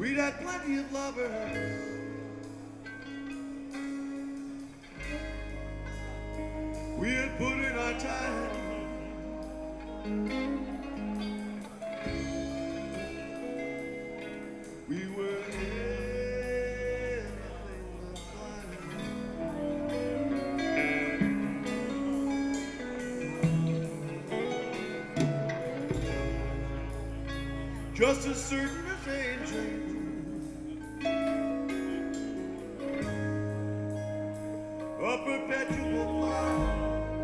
We'd had plenty of lovers. We had put in our time. We were everything was fine. Just as certain as angels. A perpetual fire.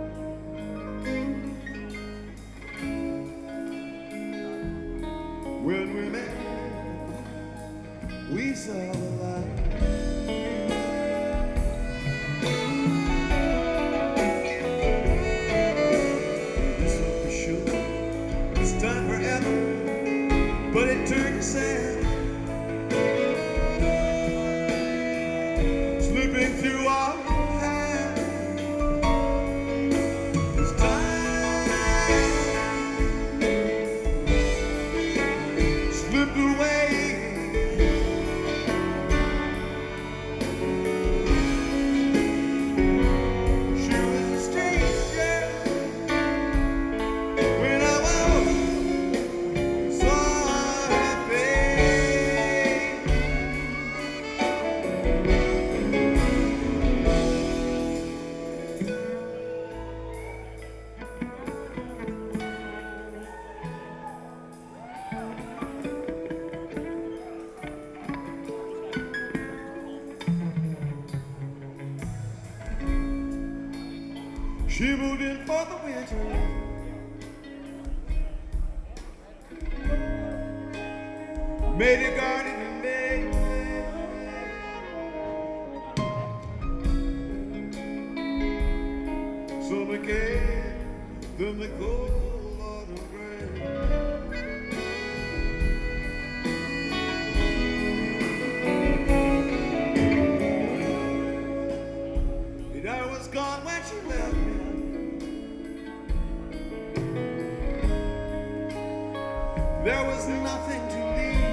When we met, we saw the light. This was for sure. This time forever, but it turned sad. Slipping through our she moved in for the winter. Made a garden in May. Summer came, then the cold autumn rain. And I was gone when she left me. There was nothing to leave.